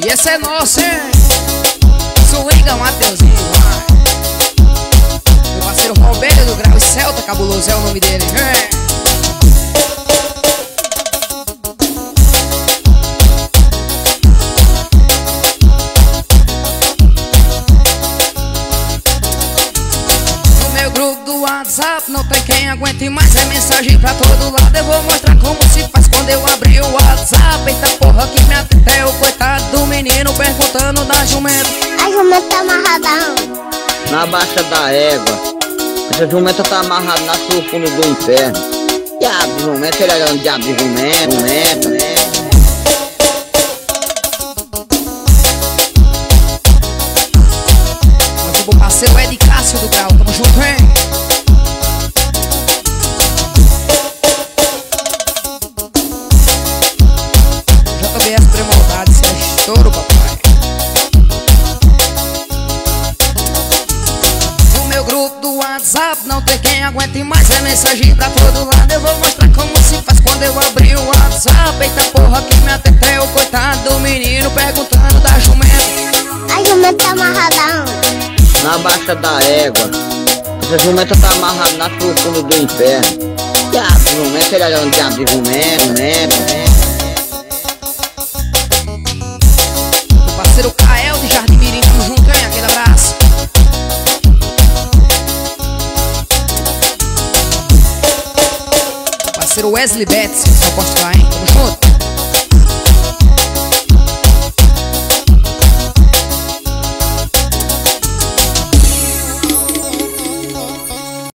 E esse é nosso, hein? Swinga, Mateuzinho, vai. Meu parceiro Roberto do Grau e Celta Cabuloso é o nome dele, hein? WhatsApp, não tem quem aguente mais, é mensagem pra todo lado. Eu vou mostrar como se faz quando eu abrir o WhatsApp. Eita porra que me atendeu, o coitado do menino perguntando da jumenta. A jumenta tá amarrada na baixa da égua. Essa jumenta tá amarrada na sua fundo do inferno. Diabo de jumenta, ele é um diabo de jumenta, né? Meu parceiro é de Cássio do Grau, tamo junto, hein? JBS Premaldade, isso é estouro, papai. No meu grupo do WhatsApp não tem quem aguente mais, é mensagem pra todo lado. Eu vou mostrar como se faz quando eu abrir o WhatsApp. Eita porra que me atendeu, coitado do menino perguntando da jumenta. A jumenta tá amarrada na baixa da égua. Essa jumenta tá amarrada na sua fundo do inferno. Diabo de jumenta, ele é um diabo de jumenta. Meu parceiro Kael de Jardim Mirim, tamo junto, hein? Aquele abraço. Meu parceiro Wesley Betts, só posto lá, hein? Tamo junto.